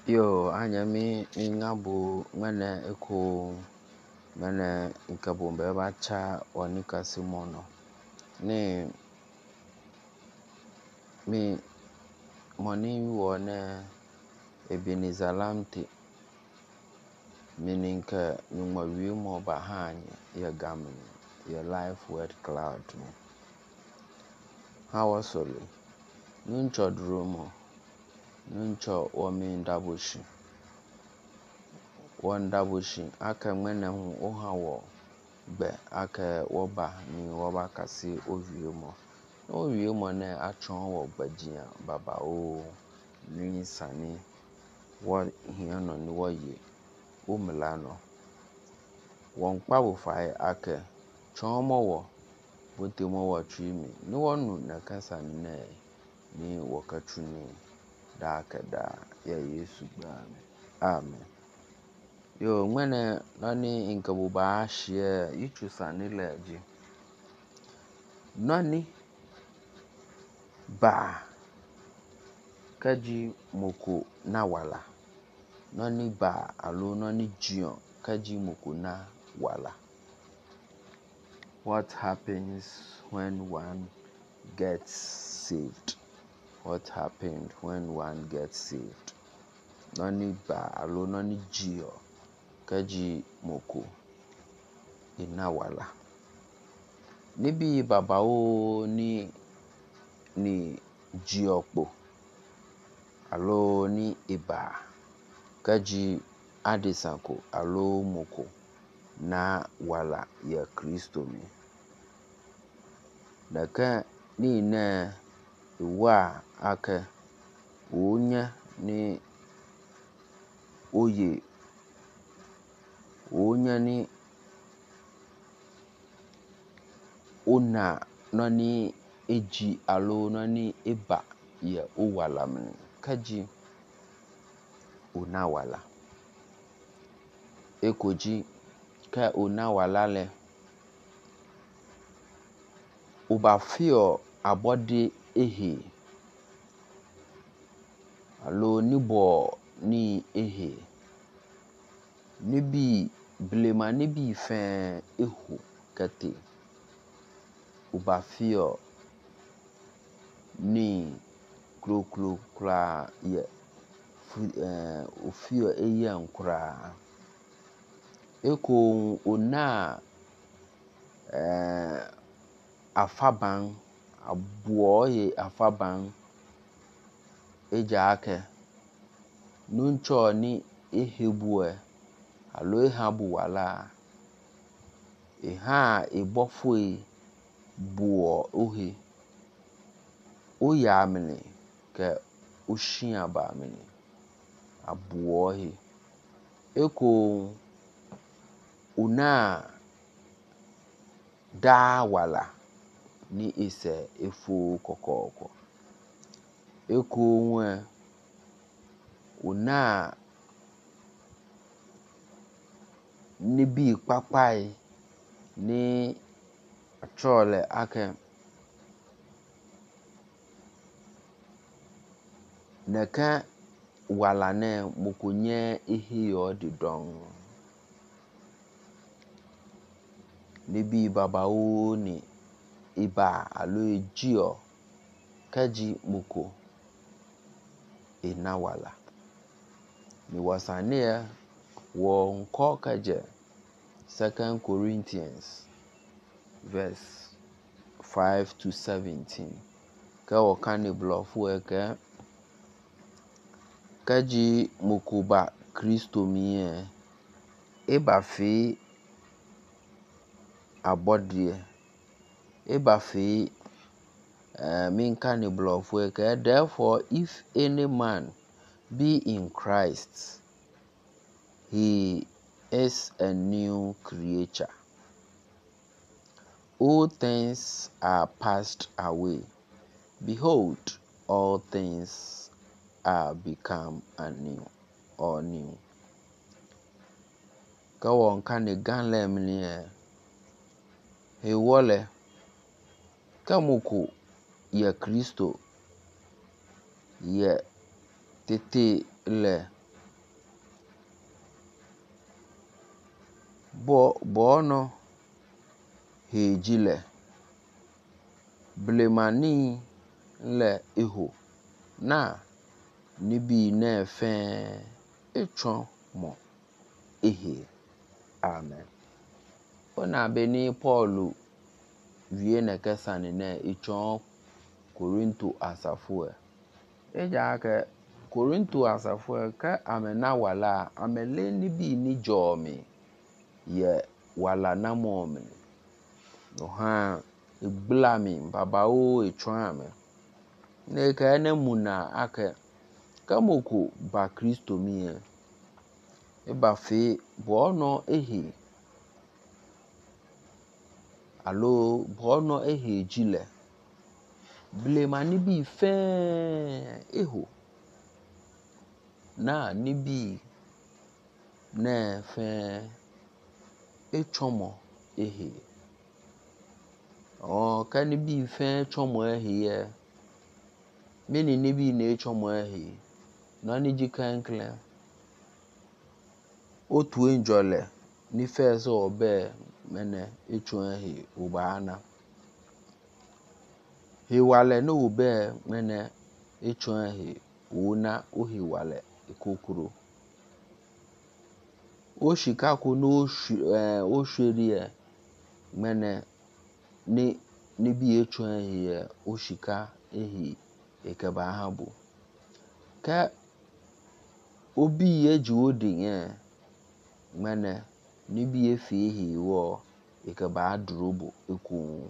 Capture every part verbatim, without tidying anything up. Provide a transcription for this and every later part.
Yo, anya mi mi ngabu ngane eko ngane nkabo mbeba cha onika simono. Ni mi moni wone ebinizalamti mininka nyuma wimo bahanye ya gamin ya life word cloud no. Hawa soli nuncho drumo nuncho wami ndabushi wandabushi aka mwene hu ohawo gbe aka woba ni woba kasi owiemo owiemo ne atron wo gbajia baba o ni sani wo hiano ni woye umlano won kpawo fai aka chomo wo botemo wo trimi ni wonu na kasa ne ni wakatuni da aka da ya Yesu gba amen. Yo mwene nani inkabu ba shie yichu sani leji nani ba kaji moko na wala nani ba alo nani jion kaji moko na wala. What happens when one gets saved? What happened when one gets saved? Nani ba alo nani jion kaji moko ina wala. Nibi baba o ni ni jiokpo alo ni iba kaji adisanko alo moko na wala ya Kristo mi. Daka ni ne wa aka unya ni oye unya ni ona nani eji alo nani eba ya uwala mni kaji una wala ekoji ka una wala le uba fio abode ehe alo nibo ni ehe nibi blema nibi fe ehu kate uba fio ni klo klo kra ye eh ufio eye nkra eko ona eh afaban abuo ye afaban eja ake nuncho ni ehebue alo ehabu wala eha ebofue buo ohe oya mini ke oshian ba mini abuo he eko una da wala ni ise efu kokoko eko nwe una nibi papai ni achole ake neka wala ne mokonye ehi odi don nibi baba o ni iba alo ejio kaji moko ina wala ni wasane wo nko kaje Second Corinthians verse five to seventeen ka wakani blofu eke kaji moko ba Kristo miye eba fi abodie eba fi uh, minkani blofu eke therefore if any man be in Christ he is a new creature. All things are passed away. Behold, all things are become anew or new. Kawon kane ganle mniye he wole kamuku ya Kristo ye tete le bo bono hejile blemani le iho na nibi na fe etron mo ehe. Amen. Ona beni Paul wie na kesane na etron Korinto asafo eja ke Korinto asafo ka amena wala amele ni bi ni jomi ye wala na momi no ha eblami baba o etron ne ka na muna aka kamoko ba Kristo mi e ba fe bono ehe alo bono ehe jile blema ni bi fe eho na ni bi na fe echomo ehe o ka ni bi fe echomo ehe ye meni ni bi na echomo ehe na ni jikan kle otu enjole ni fe so obe mene echon ehe ubana he wale no ube mene echon ehe una ohi wale ikokoro o shikako no eh o hweri mene ni ni bi echon ehe o shika ehe ekeba habo ka obi eji odin eh mene ni bi efi ehe wo ekeba adrobo eku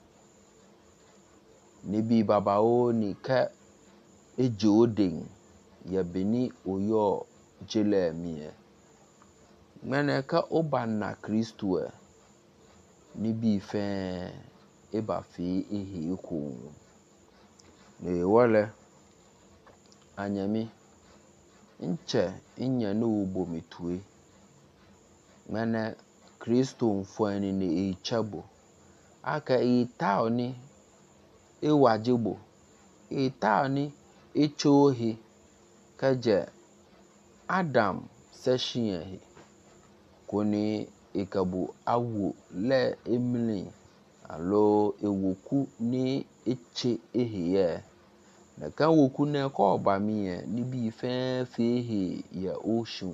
ni bi baba o ni ka eji odin ya beni oyo jele mi mene ka oba na Kristo e ni bi fe eba fe ehe eku ne wale anyami nche inya no ubo mitue mene Kristo mfuani ni echabo aka itaoni ewajigbo itaoni echohi kaje Adam seshiye koni ikabu awu le emili alo ewoku ni eche ehe na ka woku na ko ba mi e ni bi fe fe ehe ya oshu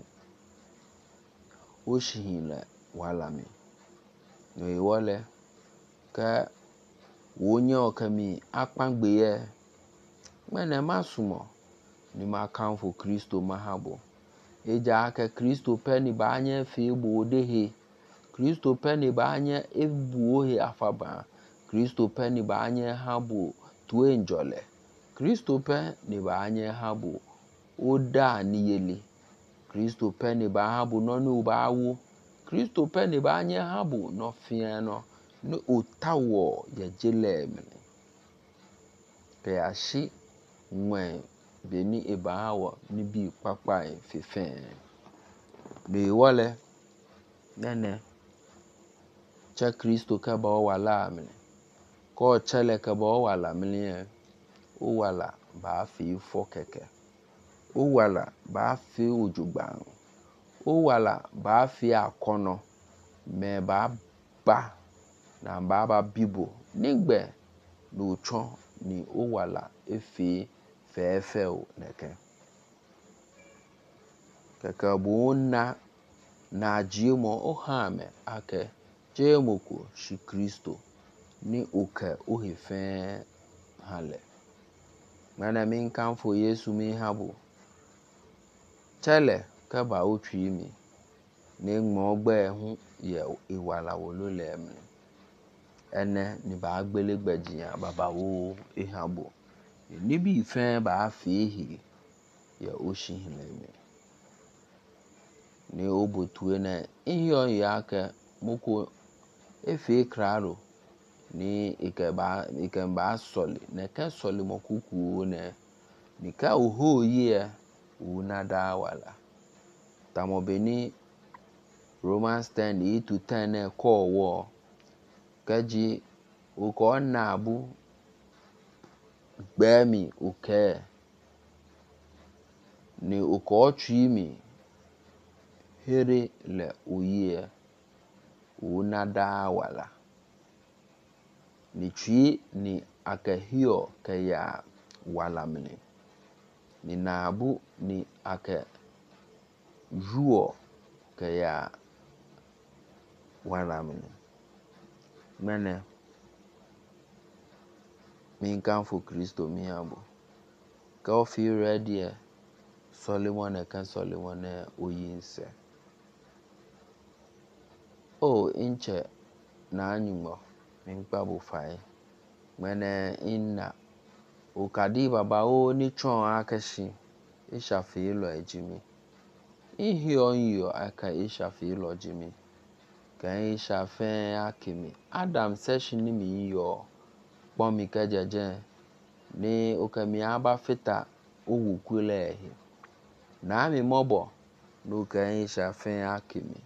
oshihile wala mi no wale ka wonye okami akpangbe ye mene masumo ni makanfo Kristo mahabo eja aka Kristo peni ba anya fe egbo odehe Kristo peni ba anya ebu ohe afaba Kristo peni ba anya habo tu enjole Kristo peni ba anya habo oda niyele Kristo peni ba habo no ni ubawo Kristo peni ba anya habo no fiano no otawo ya jele mene pe ashi nwen beni ebawo ni bi papa fefe be wale nene cha Kristo ka ba wala mene ko chele ka ba wala mene o wala ba fi fo keke o wala ba fi ojugba o wala ba fi akono me ba ba na ba ba bibo nigbe no chon ni o wala efi fefe o neke keke bu na na jimo o hame ake jemoko shi Kristo ni oke ohefe hale mana min kanfo Yesu mi habo chele ka ba otwi mi ni ngmo gbe hu ye iwala wo lo le mi ene ni ba agbelegbe jiyan baba wo ihabo ni bi fe ba fi ehe ya oshihile mi ni obotu na ihyo ya ka moko efe kraro ni ikeba ikemba soli na ka soli mokuku ne ni ka oho ye una da wala tamobeni Romans ten eight to ten e ko wo kaji uko na abu gbemi uke ni uko chimi here le oye unada wala ni twi ni akahio kaya wala mene ni nabu ni aka juo kaya wala mene mene min kan for Kristo mi abo ka o fi ready Solomon kan Solomon oyinse o inche na anyumo min kpabo fai mene inna o kadi baba o ni chon akashi isha fi lo ejimi ihi onyo aka isha fi lo jimi kan isha fe akimi Adam session ni mi yo pon mi kajeje ni o kami aba fita o wukule ehi na mi mobo no kan isha fe akimi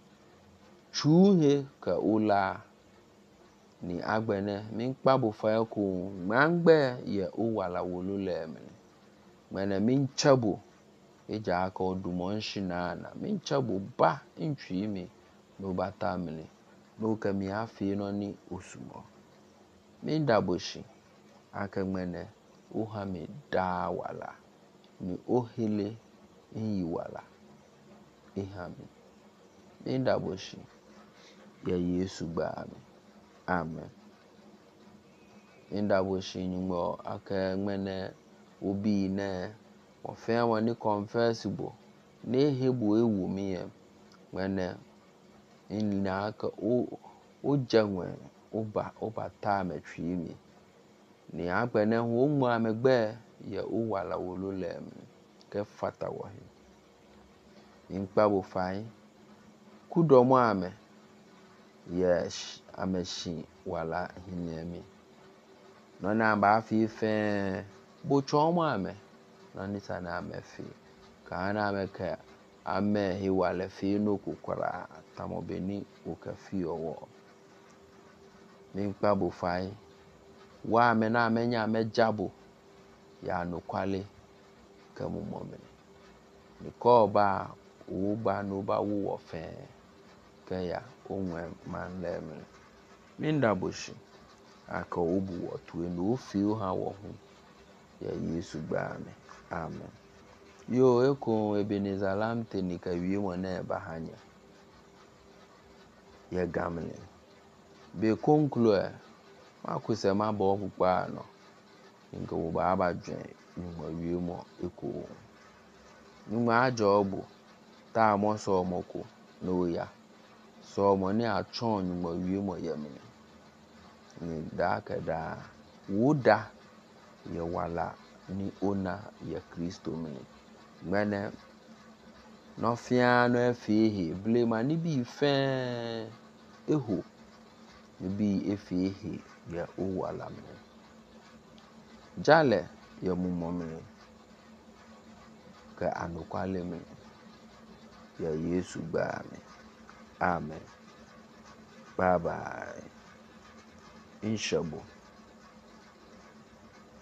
chuhe ka ula ni agbene min kpabo fa ko mangbe ye o wala wolo le mene mene min chabo eja aka odumon shina na min chabo ba intwi mi no bata mene no kami afi no ni osumo min daboshi aka mene o ha mi da wala ni ohile yi wala ihami min daboshi ya Yesu gba mi amen min daboshi nyumo aka mene obi ne o fe won ni confessible ne hebu ewu mi ye mene inna aka o o janwe oba oba ta metwi mi ni agbene ho mu amegbe ye o wala wolo le ke fata wo he inkpa bo fai kudomo ame yes ameshi wala hinyemi no na ba fi fe bo chomo ame no ni sana ame fi ka na ame ka ame hi wala fi no kokora tamobeni o ka fi owo inkpa bo fai wa me na amenya me jabo ya no kwale ka mu momene ni ko ba o ba no ba wo fe kaya onwe man leme minda boshi aka obu otu eno ofi o ha wo hu ya Yesu gba me amen yo eko Ebenezer Lamte ni ka wie mo na ba hanya ye gamle be conclure makuse ma ba opupa no ngo wo ba ba dwen ni mo wie mo eko ni ma jobu ta mo so moko no ya so mo ni achon ni mo wie mo yemene ni da ka da woda ye wala ni ona ye Kristo mene mene no fia no afihi blema ni bi fe eho ni bi efihi ye o wala mene jale ye mumo mene ka anukwale mene ya Yesu gba me amen bye bye inshabo